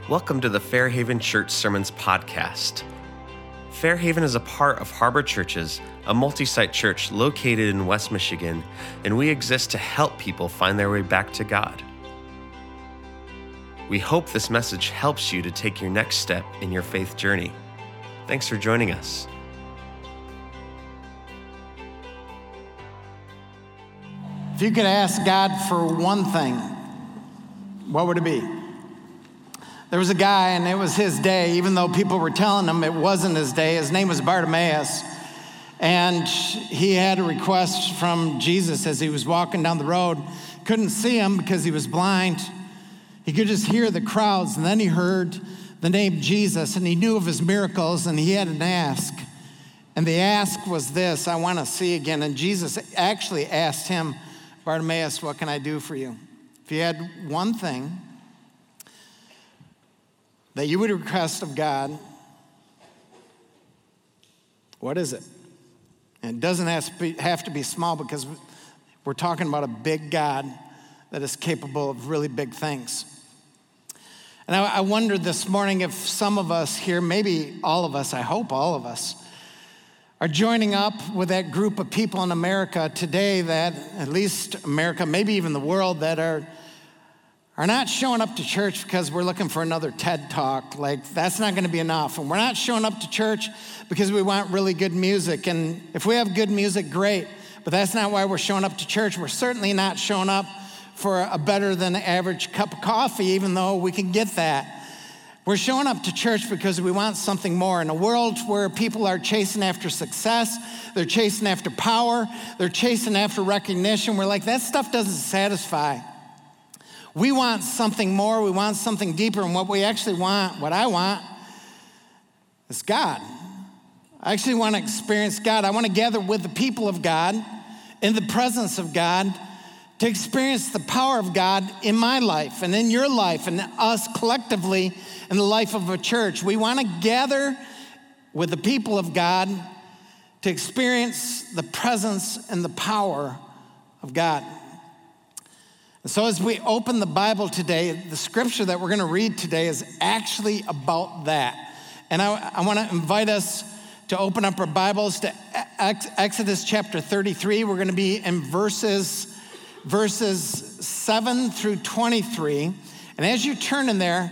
Welcome to the Fairhaven Church Sermons Podcast. Fairhaven is a part of Harbor Churches, a multi-site church located in West Michigan, and we exist to help people find their way back to God. We hope this message helps you to take your next step in your faith journey. Thanks for joining us. If you could ask God for one thing, what would it be? There was a guy, and it was his day, even though people were telling him it wasn't his day. His name was Bartimaeus, and he had a request from Jesus as he was walking down the road. Couldn't see him because he was blind. He could just hear the crowds, and then he heard the name Jesus, and he knew of his miracles, and he had an ask. And the ask was this: I want to see again. And Jesus actually asked him, Bartimaeus, what can I do for you? If you had one thing that you would request of God, what is it? And it doesn't have to be small, because we're talking about a big God that is capable of really big things. And I wondered this morning if some of us here, maybe all of us, I hope all of us, are joining up with that group of people in America today that, at least America, maybe even the world, that are not showing up to church because we're looking for another TED Talk. Like, that's not going to be enough. And we're not showing up to church because we want really good music. And if we have good music, great. But that's not why we're showing up to church. We're certainly not showing up for a better than average cup of coffee, even though we can get that. We're showing up to church because we want something more. In a world where people are chasing after success, they're chasing after power, they're chasing after recognition, we're like, that stuff doesn't satisfy. We want something more, we want something deeper, and what we actually want, what I want, is God. I actually want to experience God. I want to gather with the people of God, in the presence of God, to experience the power of God in my life and in your life and us collectively in the life of a church. We want to gather with the people of God to experience the presence and the power of God. And so as we open the Bible today, the scripture that we're going to read today is actually about that. And I want to invite us to open up our Bibles to Exodus chapter 33. We're going to be in verses 7 through 23. And as you turn in there,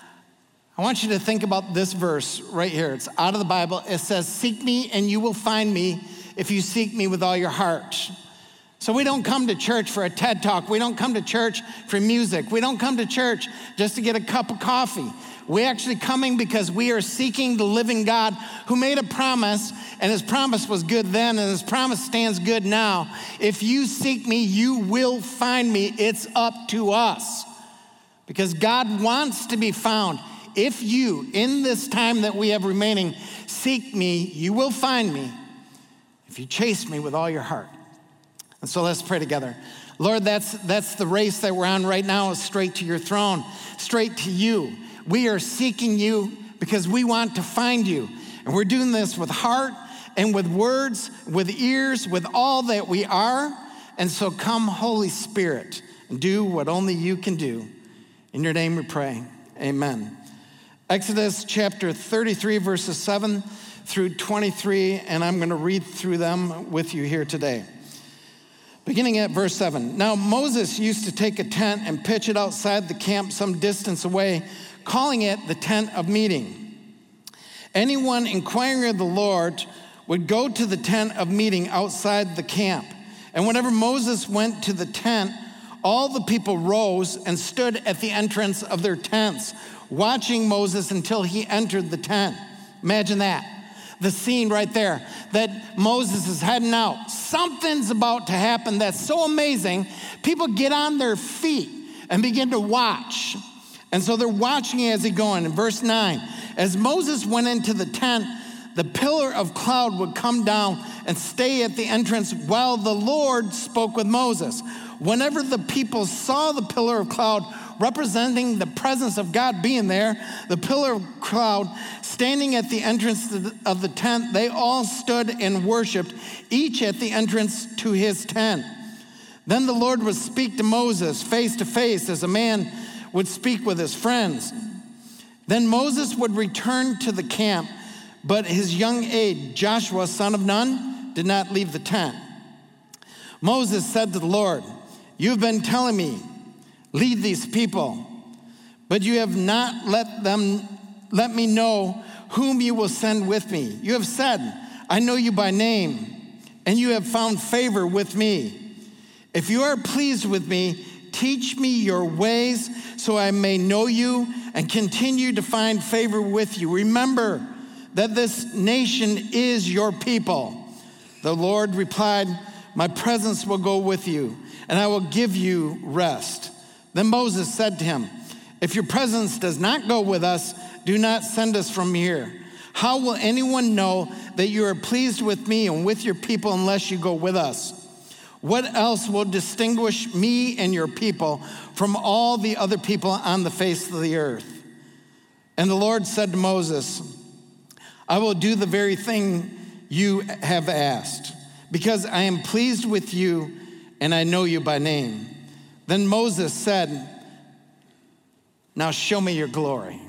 I want you to think about this verse right here. It's out of the Bible. It says, "Seek me and you will find me if you seek me with all your heart." So we don't come to church for a TED Talk. We don't come to church for music. We don't come to church just to get a cup of coffee. We're actually coming because we are seeking the living God who made a promise, and his promise was good then, and his promise stands good now. If you seek me, you will find me. It's up to us, because God wants to be found. If you, in this time that we have remaining, seek me, you will find me if you chase me with all your heart. And so let's pray together. Lord, that's the race that we're on right now, is straight to your throne, straight to you. We are seeking you because we want to find you. And we're doing this with heart and with words, with ears, with all that we are. And so come, Holy Spirit, and do what only you can do. In your name we pray, amen. Exodus chapter 33, verses 7 through 23, and I'm going to read through them with you here today. Beginning at verse 7. Now Moses used to take a tent and pitch it outside the camp some distance away, calling it the tent of meeting. Anyone inquiring of the Lord would go to the tent of meeting outside the camp. And whenever Moses went to the tent, all the people rose and stood at the entrance of their tents, watching Moses until he entered the tent. Imagine that. The scene right there, that Moses is heading out. Something's about to happen that's so amazing. People get on their feet and begin to watch. And so they're watching as he's going. In verse 9, as Moses went into the tent, the pillar of cloud would come down and stay at the entrance while the Lord spoke with Moses. Whenever the people saw the pillar of cloud representing the presence of God being there, the pillar of cloud standing at the entrance of the tent, they all stood and worshiped, each at the entrance to his tent. Then the Lord would speak to Moses face to face as a man would speak with his friends. Then Moses would return to the camp, but his young aide, Joshua, son of Nun, did not leave the tent. Moses said to the Lord, "You've been telling me, lead these people, but you have not let me know whom you will send with me. You have said, I know you by name, and you have found favor with me. If you are pleased with me, teach me your ways so I may know you and continue to find favor with you. Remember that this nation is your people." The Lord replied, "My presence will go with you, and I will give you rest." Then Moses said to him, "If your presence does not go with us, do not send us from here. How will anyone know that you are pleased with me and with your people unless you go with us? What else will distinguish me and your people from all the other people on the face of the earth?" And the Lord said to Moses, "I will do the very thing you have asked, because I am pleased with you and I know you by name." Then Moses said, "Now show me your glory."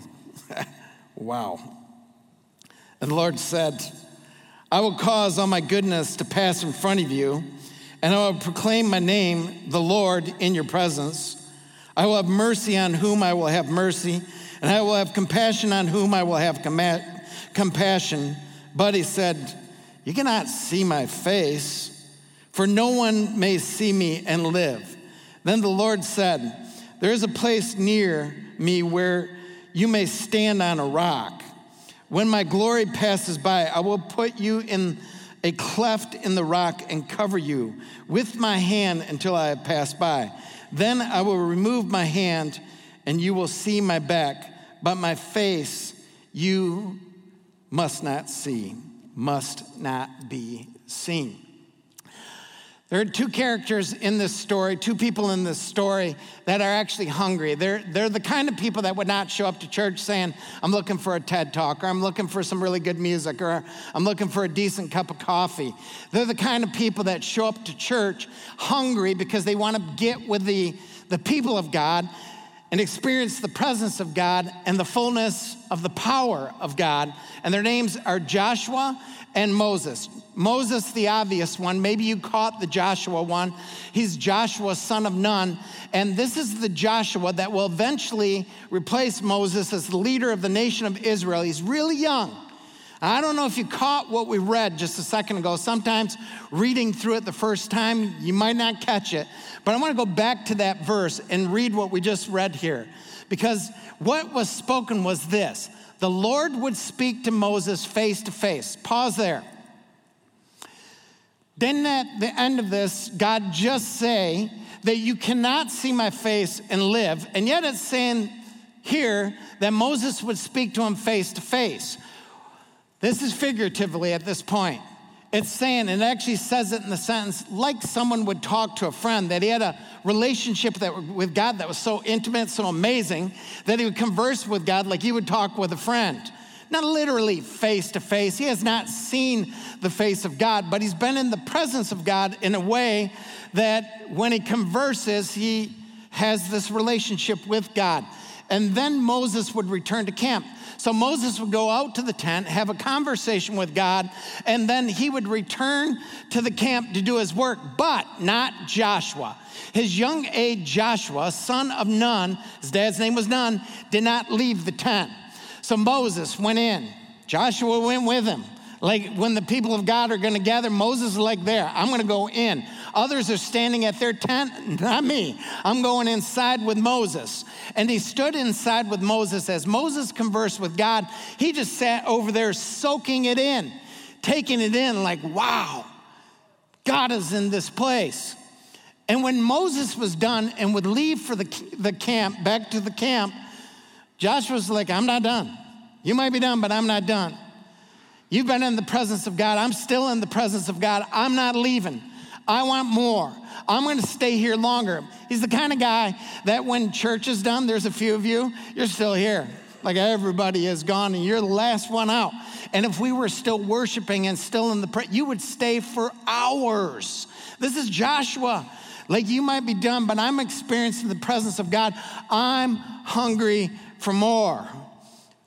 Wow. And the Lord said, "I will cause all my goodness to pass in front of you, and I will proclaim my name, the Lord, in your presence. I will have mercy on whom I will have mercy, and I will have compassion on whom I will have compassion." But he said, "You cannot see my face, for no one may see me and live." Then the Lord said, "There is a place near me where you may stand on a rock. When my glory passes by, I will put you in a cleft in the rock and cover you with my hand until I have passed by. Then I will remove my hand and you will see my back, but my face you must not see, must not be seen." There are two characters in this story, two people in this story that are actually hungry. They're the kind of people that would not show up to church saying, "I'm looking for a TED Talk," or "I'm looking for some really good music," or "I'm looking for a decent cup of coffee." They're the kind of people that show up to church hungry because they want to get with the people of God and experience the presence of God and the fullness of the power of God. And their names are Joshua and Moses. Moses, the obvious one. Maybe you caught the Joshua one. He's Joshua, son of Nun. And this is the Joshua that will eventually replace Moses as the leader of the nation of Israel. He's really young. I don't know if you caught what we read just a second ago. Sometimes reading through it the first time, you might not catch it. But I want to go back to that verse and read what we just read here. Because what was spoken was this: the Lord would speak to Moses face to face. Pause there. Didn't at the end of this, God just say that you cannot see my face and live? And yet it's saying here that Moses would speak to him face to face. This is figuratively at this point. It's saying, and it actually says it in the sentence, like someone would talk to a friend, that he had a relationship with God that was so intimate, so amazing, that he would converse with God like he would talk with a friend. Not literally face to face. He has not seen the face of God, but he's been in the presence of God in a way that when he converses, he has this relationship with God. And then Moses would return to camp. So Moses would go out to the tent, have a conversation with God, and then he would return to the camp to do his work, but not Joshua. His young aide Joshua, son of Nun, his dad's name was Nun, did not leave the tent. So Moses went in. Joshua went with him. Like when the people of God are going to gather, Moses is like, there, I'm going to go in. Others are standing at their tent, not me. I'm going inside with Moses. And he stood inside with Moses. As Moses conversed with God, he just sat over there soaking it in, taking it in like, wow, God is in this place. And when Moses was done and would leave for the camp, back to the camp, Joshua's like, I'm not done. You might be done, but I'm not done. You've been in the presence of God. I'm still in the presence of God. I'm not leaving. I want more. I'm going to stay here longer. He's the kind of guy that when church is done, there's a few of you, you're still here. Like everybody is gone and you're the last one out. And if we were still worshiping and still in the you would stay for hours. This is Joshua. Like you might be done, but I'm experiencing the presence of God. I'm hungry for more.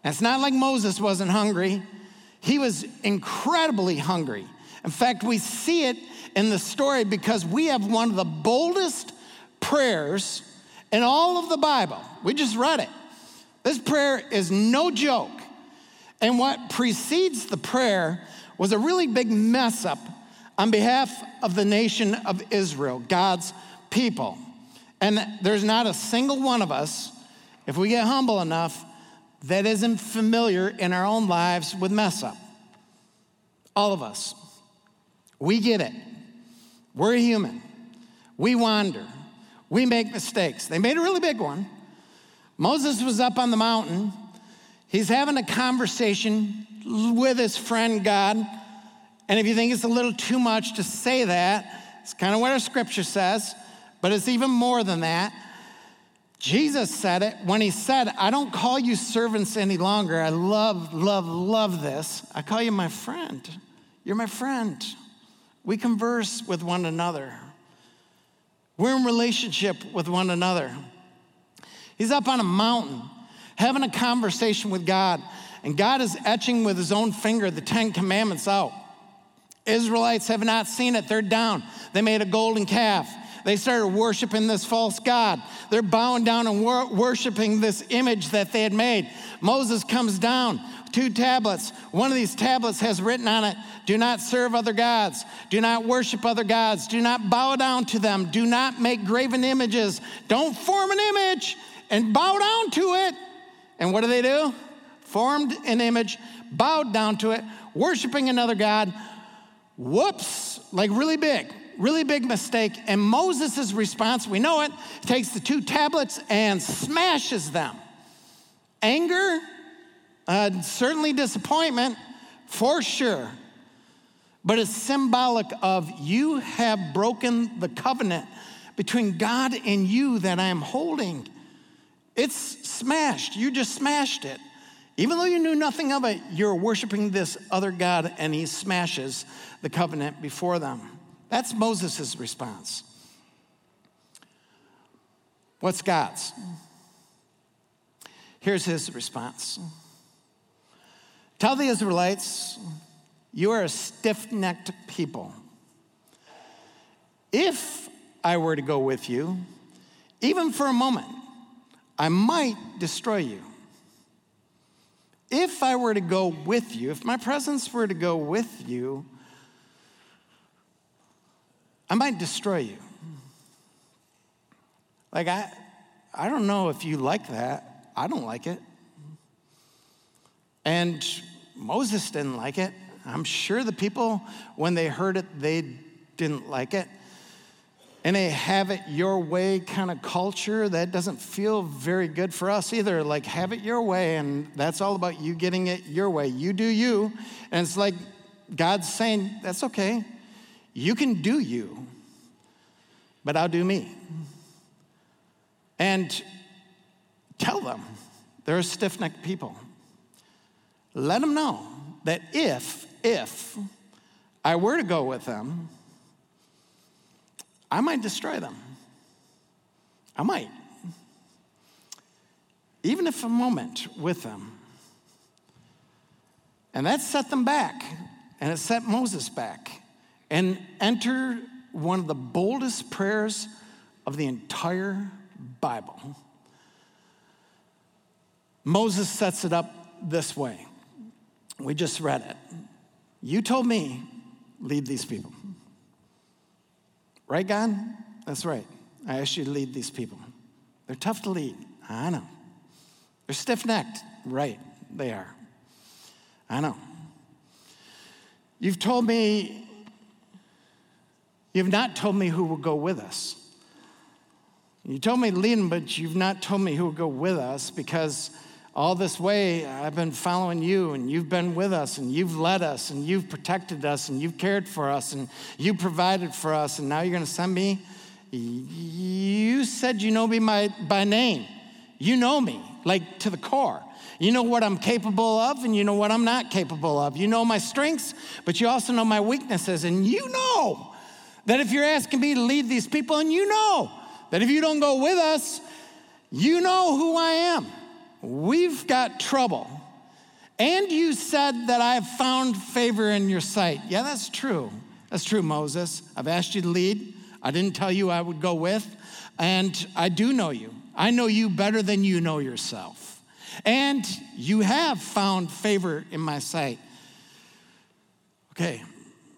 And it's not like Moses wasn't hungry. He was incredibly hungry. In fact, we see it in the story because we have one of the boldest prayers in all of the Bible. We just read it. This prayer is no joke. And what precedes the prayer was a really big mess up on behalf of the nation of Israel, God's people. And there's not a single one of us, if we get humble enough, that isn't familiar in our own lives with mess up. All of us. We get it. We're human. We wander. We make mistakes. They made a really big one. Moses was up on the mountain. He's having a conversation with his friend God. And if you think it's a little too much to say that, it's kind of what our scripture says, but it's even more than that. Jesus said it when he said, I don't call you servants any longer. I love this. I call you my friend. You're my friend. We converse with one another. We're in relationship with one another. He's up on a mountain having a conversation with God, and God is etching with his own finger the 10 Commandments out. Israelites have not seen it. They're down. They made a golden calf. They started worshiping this false god. They're bowing down and worshiping this image that they had made. Moses comes down, 2 tablets. One of these tablets has written on it, do not serve other gods. Do not worship other gods. Do not bow down to them. Do not make graven images. Don't form an image and bow down to it. And what do? Formed an image, bowed down to it, worshiping another god. Whoops, like really big mistake. And Moses' response, we know it, takes the 2 tablets and smashes them. Anger, certainly disappointment, for sure. But it's symbolic of you have broken the covenant between God and you that I am holding. It's smashed. You just smashed it. Even though you knew nothing of it, you're worshiping this other God, and he smashes the covenant before them. That's Moses' response. What's God's? Here's his response. Tell the Israelites, you are a stiff-necked people. If I were to go with you, even for a moment, I might destroy you. If I were to go with you, if my presence were to go with you, I might destroy you. Like, I don't know if you like that. I don't like it. And Moses didn't like it. I'm sure the people, when they heard it, they didn't like it. And a have it your way kind of culture that doesn't feel very good for us either. Like, have it your way, and that's all about you getting it your way. You do you. And it's like God's saying, that's okay. You can do you, but I'll do me. And tell them they're stiff-necked people. Let them know that if I were to go with them, I might destroy them. I might. Even if a moment with them. And that set them back, and it set Moses back. And enter one of the boldest prayers of the entire Bible. Moses sets it up this way. We just read it. You told me, lead these people. Right, God? That's right. I asked you to lead these people. They're tough to lead. I know. They're stiff-necked. Right, they are. I know. You've not told me who will go with us. You told me to lead them, but you've not told me who will go with us, because all this way I've been following you, and you've been with us, and you've led us, and you've protected us, and you've cared for us, and you provided for us, and now you're going to send me? You said you know me by name. You know me, like to the core. You know what I'm capable of, and you know what I'm not capable of. You know my strengths, but you also know my weaknesses, and you know that if you're asking me to lead these people, and you know that if you don't go with us, you know who I am. We've got trouble. And you said that I have found favor in your sight. Yeah, that's true. That's true, Moses. I've asked you to lead. I didn't tell you I would go with. And I do know you. I know you better than you know yourself. And you have found favor in my sight. Okay.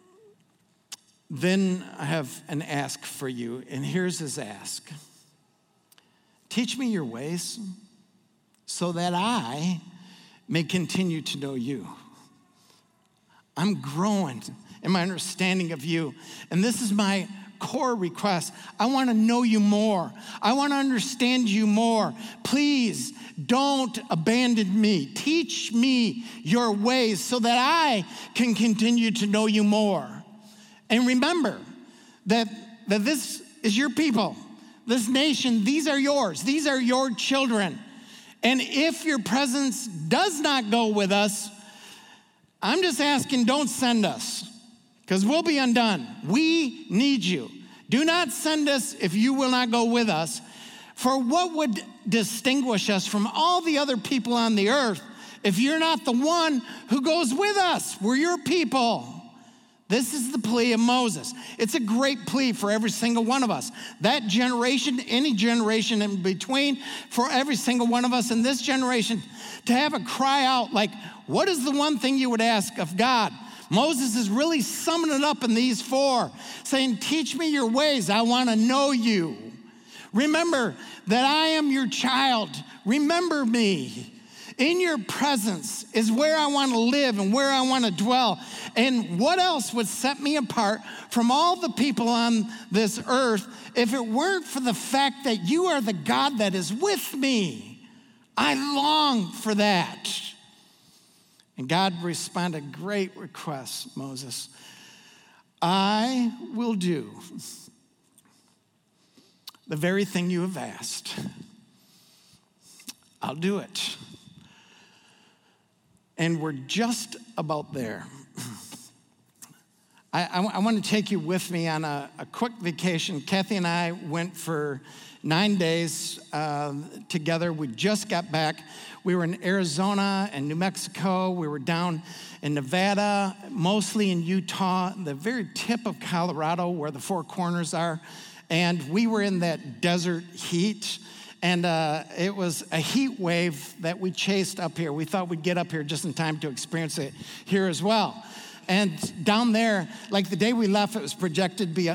Then I have an ask for you. And here's his ask. Teach me your ways so that I may continue to know you. I'm growing in my understanding of you. And this is my core request. I want to know you more. I want to understand you more. Please don't abandon me. Teach me your ways so that I can continue to know you more. And remember that this is your people. This nation, these are yours. These are your children. And if your presence does not go with us, I'm just asking, don't send us, because we'll be undone. We need you. Do not send us if you will not go with us. For what would distinguish us from all the other people on the earth if you're not the one who goes with us? We're your people. This is the plea of Moses. It's a great plea for every single one of us. That generation, any generation in between, for every single one of us in this generation, to have a cry out like, what is the one thing you would ask of God? Moses is really summing it up in these four, saying, teach me your ways. I want to know you. Remember that I am your child. Remember me. In your presence is where I want to live and where I want to dwell. And what else would set me apart from all the people on this earth if it weren't for the fact that you are the God that is with me? I long for that. And God responded, great request, Moses. I will do the very thing you have asked. I'll do it. And we're just about there. I want to take you with me on a quick vacation. Kathy and I went for 9 days together. We just got back. We were in Arizona and New Mexico. We were down in Nevada, mostly in Utah, the very tip of Colorado where the Four Corners are. And we were in that desert heat. And it was a heat wave that we chased up here. We thought we'd get up here just in time to experience it here as well. And down there, like the day we left, it was projected to be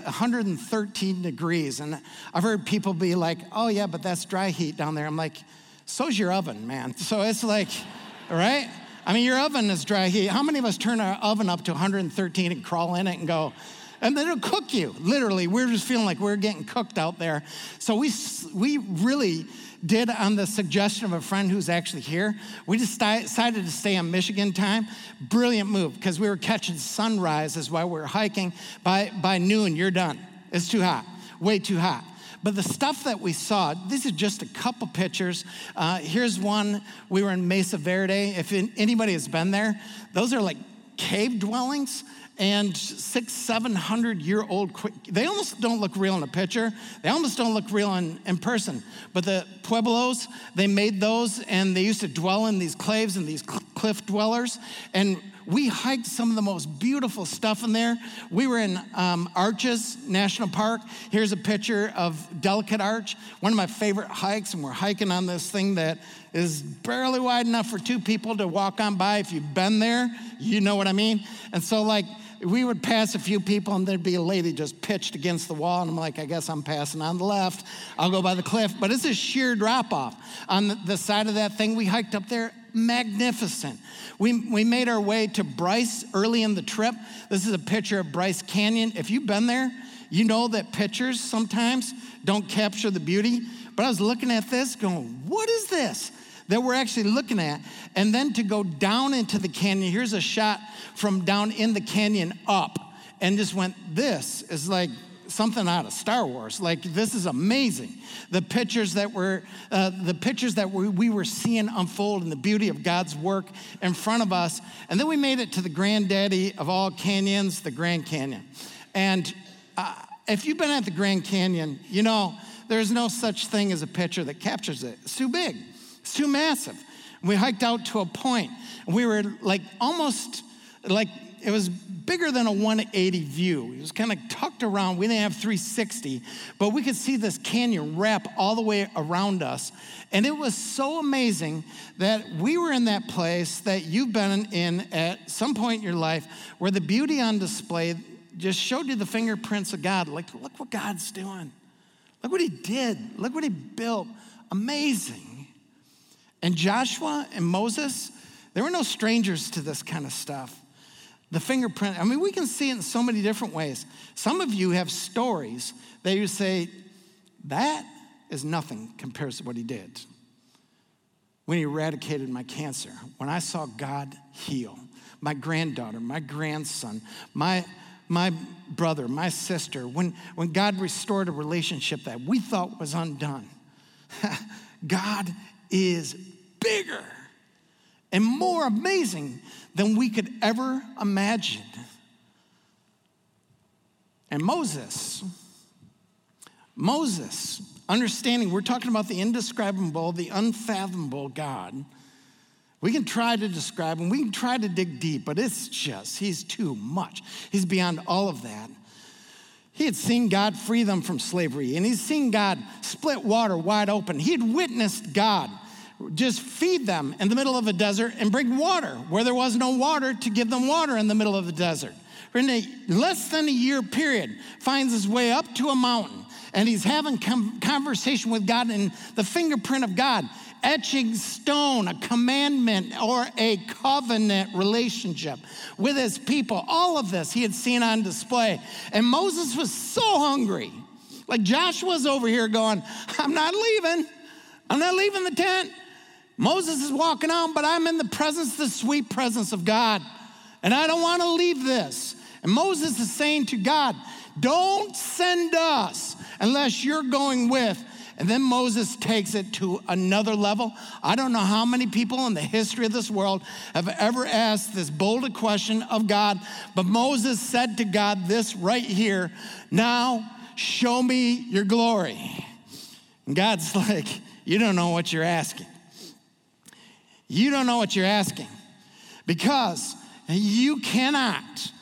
113 degrees. And I've heard people be like, oh yeah, but that's dry heat down there. I'm like, so's your oven, man. So it's like, right? I mean, your oven is dry heat. How many of us turn our oven up to 113 and crawl in it and go, and then it'll cook you. Literally, we're just feeling like we're getting cooked out there. So we really did, on the suggestion of a friend who's actually here, we just decided to stay on Michigan time. Brilliant move, because we were catching sunrises while we were hiking. By noon, you're done. It's too hot, way too hot. But the stuff that we saw, this is just a couple pictures. Here's one. We were in Mesa Verde. If anybody has been there, those are like cave dwellings. And 600-700-year-old, they almost don't look real in a picture. They almost don't look real in person. But the Pueblos, they made those, and they used to dwell in these caves and these cliff dwellers. And we hiked some of the most beautiful stuff in there. We were in Arches National Park. Here's a picture of Delicate Arch, one of my favorite hikes. And we're hiking on this thing that is barely wide enough for two people to walk on by. If you've been there, you know what I mean. And so like, we would pass a few people and there'd be a lady just pitched against the wall. And I'm like, I guess I'm passing on the left. I'll go by the cliff. But it's a sheer drop off. On the side of that thing, we hiked up there. Magnificent. We made our way to Bryce early in the trip. This is a picture of Bryce Canyon. If you've been there, you know that pictures sometimes don't capture the beauty. But I was looking at this going, what is this that we're actually looking at? And then to go down into the canyon, here's a shot from down in the canyon up, and just went, this is like something out of Star Wars. Like, this is amazing. The pictures that we were seeing unfold and the beauty of God's work in front of us. And then we made it to the granddaddy of all canyons, the Grand Canyon. And if you've been at the Grand Canyon, you know there's no such thing as a picture that captures it. It's too big. It's too massive. And we hiked out to a point, and we were like almost like it was bigger than a 180 view. It was kind of tucked around. We didn't have 360, but we could see this canyon wrap all the way around us. And it was so amazing that we were in that place that you've been in at some point in your life where the beauty on display just showed you the fingerprints of God. Like, look what God's doing. Look what he did. Look what he built. Amazing. And Joshua and Moses, they were no strangers to this kind of stuff. The fingerprint, I mean, we can see it in so many different ways. Some of you have stories that you say, that is nothing compared to what he did. When he eradicated my cancer, when I saw God heal my granddaughter, my grandson, my brother, my sister, when God restored a relationship that we thought was undone. God is bigger and more amazing than we could ever imagine. And Moses, understanding, we're talking about the indescribable, the unfathomable God. We can try to describe him, we can try to dig deep, but he's too much. He's beyond all of that. He had seen God free them from slavery, and he's seen God split water wide open. He had witnessed God just feed them in the middle of a desert and bring water where there was no water to give them water in the middle of the desert. In a less than a year period, finds his way up to a mountain, and he's having conversation with God, and the fingerprint of God, etching stone, a commandment or a covenant relationship with his people. All of this he had seen on display. And Moses was so hungry. Like Joshua's over here going, I'm not leaving the tent. Moses is walking out, but I'm in the sweet presence of God. And I don't want to leave this. And Moses is saying to God, don't send us unless you're going with. And then Moses takes it to another level. I don't know how many people in the history of this world have ever asked this bold question of God, but Moses said to God this right here, now show me your glory. And God's like, you don't know what you're asking. You don't know what you're asking because you cannot,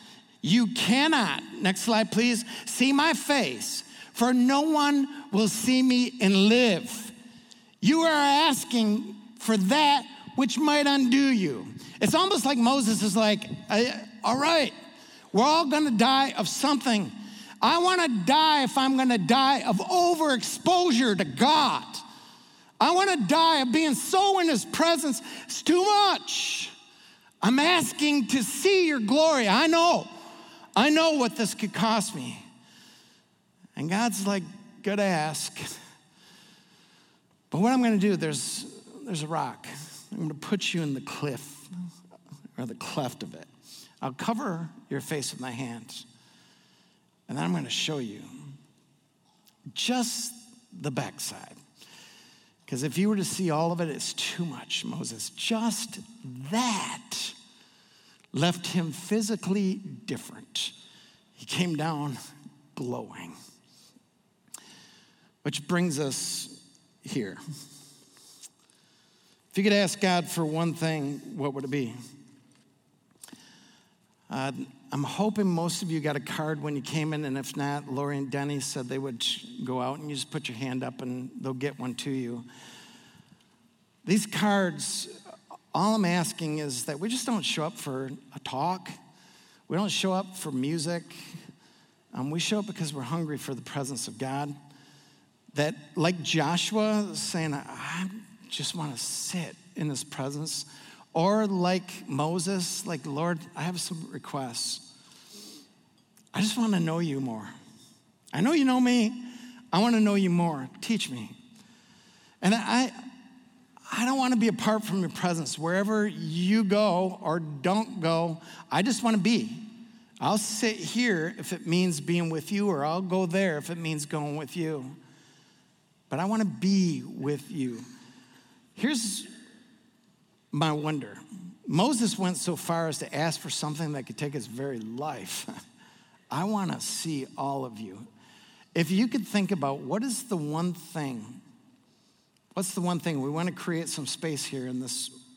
next slide please, see my face, for no one will see me and live. You are asking for that which might undo you. It's almost like Moses is like, all right, we're all gonna die of something. I wanna die if I'm gonna die of overexposure to God. I wanna die of being so in his presence. It's too much. I'm asking to see your glory. I know what this could cost me. And God's like, good ask. But what I'm gonna do, there's a rock. I'm gonna put you in the cliff, or the cleft of it. I'll cover your face with my hands. And then I'm gonna show you just the backside. Because if you were to see all of it, it's too much, Moses. Just that left him physically different. He came down glowing. Which brings us here. If you could ask God for one thing, what would it be? I'm hoping most of you got a card when you came in, and if not, Lori and Denny said they would go out and you just put your hand up and they'll get one to you. These cards, all I'm asking is that we just don't show up for a talk. We don't show up for music. We show up because we're hungry for the presence of God. That, like Joshua saying, I just want to sit in his presence. Or like Moses, like, Lord, I have some requests. I just want to know you more. I know you know me. I want to know you more. Teach me. And I don't want to be apart from your presence. Wherever you go or don't go, I just want to be. I'll sit here if it means being with you, or I'll go there if it means going with you. But I want to be with you. Here's my wonder. Moses went so far as to ask for something that could take his very life. I want to see all of you. If you could think about what's the one thing, we want to create some space here in this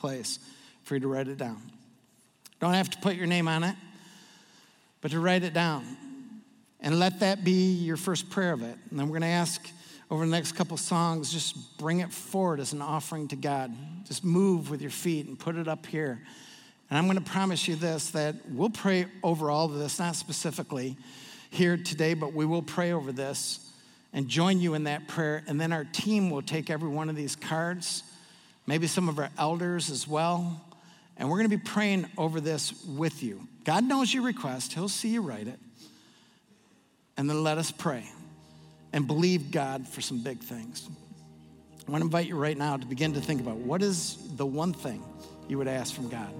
place for you to write it down. Don't have to put your name on it, but to write it down. And let that be your first prayer of it. And then we're going to ask over the next couple songs, just bring it forward as an offering to God. Just move with your feet and put it up here. And I'm going to promise you this, that we'll pray over all of this, not specifically here today, but we will pray over this and join you in that prayer. And then our team will take every one of these cards, maybe some of our elders as well. And we're going to be praying over this with you. God knows your request. He'll see you write it. And then let us pray and believe God for some big things. I want to invite you right now to begin to think about what is the one thing you would ask from God.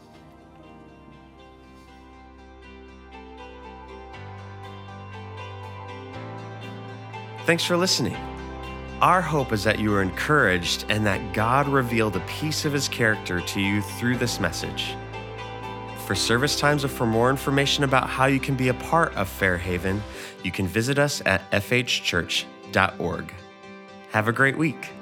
Thanks for listening. Our hope is that you are encouraged and that God revealed a piece of his character to you through this message. For service times or for more information about how you can be a part of Fairhaven, you can visit us at fhchurch.org. Have a great week.